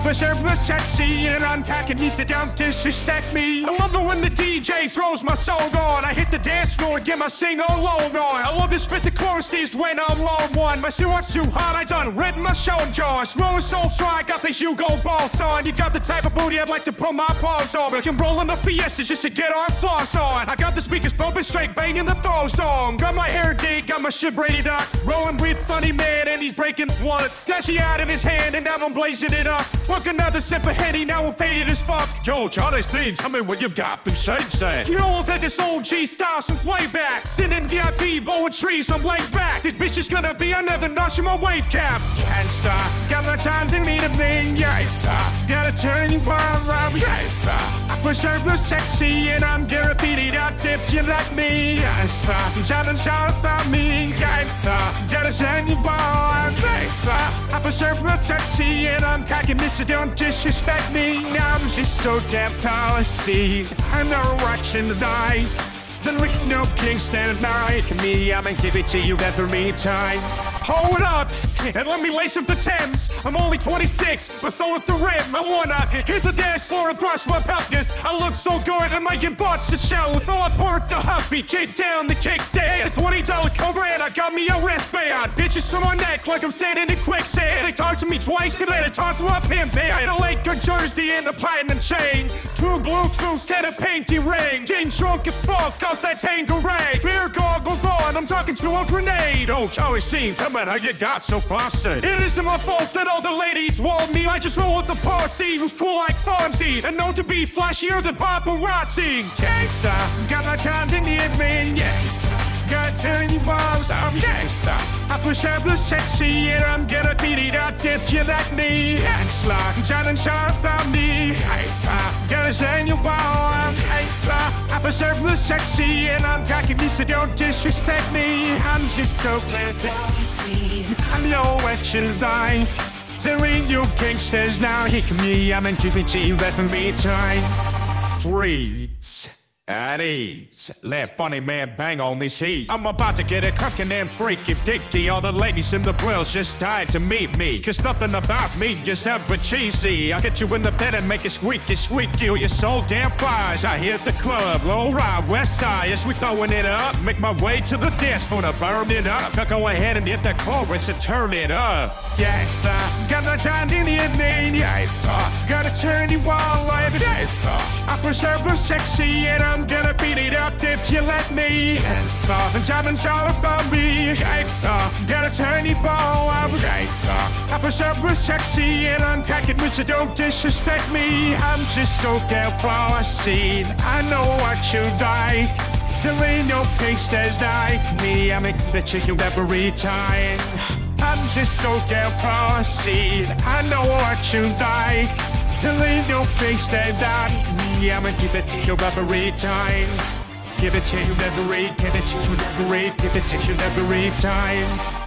preserve the sexy and unpacking needs to don't disrespect me. I love it when the DJ throws my song on. I hit the dance floor and get my sing-along on. I love to spit the chorus these when I'm on one. My shit wants too hot, I done written my show jaws. Rolling so strong, I got these Hugo balls on. You got the type of booty I'd like to put my paws on. But I can roll in the Fiesta just to get our floss on. I got the speakers bumping straight, banging the throw song. Got my hair deep, got my shit braided up. Rolling with funny man and he's breaking one. Snatching out in his hand and now I'm blazing it up. Fuck another sip of Henny, now I'm faded as fuck. Joe, Charlie's thing, tell me what you got to say. You know I've had this OG style since way back. Sitting in VIP, blowing trees, I'm laid back. This bitch is gonna be another notch in my weight cap. Can't stop, got no time to need a thing. Yeah, stop, gotta turn you around. Yeah, stop, I preserve the sexy and I'm guaranteed out if you like me. Yeah, stop, shout and shout about me. Yeah, stop, gotta turn you around. Yeah, stop, I preserve the sexy and I'm cocking this so don't disrespect me. Now I'm just so damn tall, see, I'm not watching the night. Then we no king standing like me. I'ma give it to you every time. Hold up, and let me lace up the Thames. I'm only 26, but so is the rim. I wanna hit the dance floor and thrust my pelvis. I look so good, I'm making butts to show. So I park the Huffy, kick down the kickstand. It's $20 cover and I got me a wristband. Bitches to my neck like I'm standing in quicksand. They talk to me twice, then they talk to a pimp. They had a Laker jersey and a platinum chain. Two blue truths and a pinky ring. Getting drunk as fuck, cause that's Tanqueray. Beer goggles on, I'm talking to a grenade. Oh, Charlie Sheen, tell me how you got so frosted. It isn't my fault that all the ladies want me. I just roll with the posse who's cool like Fonzie and known to be flashier than paparazzi. Gangsta, got my time to need me. Gangsta, gotta tell you about I'm gangsta. I preserve the sexy and I'm gonna beat it up if you like me. Gangsta, shout and shout about me. Gangsta, gotta tell you about I'm gangsta. I preserve the sexy and I'm cocky so don't disrespect me. I'm just so glad that you see I'm your wretched life. Telling you gangsters now, here come me. I'm in GPT, let me time. Freeze. At ease, let funny man bang on these keys. I'm about to get it cooking and freaky dicky. All the ladies in the grills just died to meet me. Cause nothing about me is ever cheesy. I'll get you in the bed and make it squeaky squeaky. You're so damn flies. I hit the club, low ride, west side. Yes, we throwing it up. Make my way to the dance floor to burn it up. Now go ahead and hit the chorus and turn it up. Gangsta, got no time in the evening. Gangsta, gotta turn you all like gangsta. I preserve the sexy and I'm gonna beat it up if you let me. Gangsta, and shout and shout about me. Gangsta, gotta turn you all up. Gangsta, I preserve the sexy and I'm packing so don't disrespect me. I'm just so damn frosty. I know what you like. There ain't no gangsters like me. I make the chicken every time. I'm just so damn frosty. I know what you like. There ain't no gangsters like me. I'ma give it to you every time. Give it to you every, give it to you every, give it to you every time.